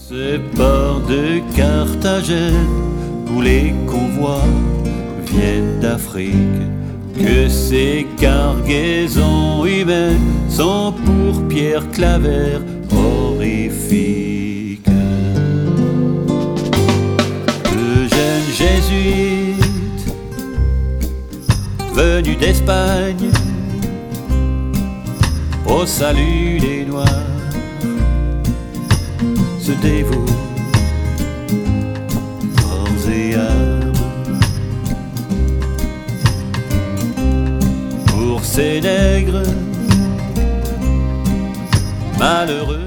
Ces ports de Carthagène où les convois viennent d'Afrique, que ces cargaisons humaines sont pour Pierre Claver horrifiques. Le jeune jésuite venu d'Espagne au salut des Noirs se dévoue corps et âme pour ces nègres malheureux.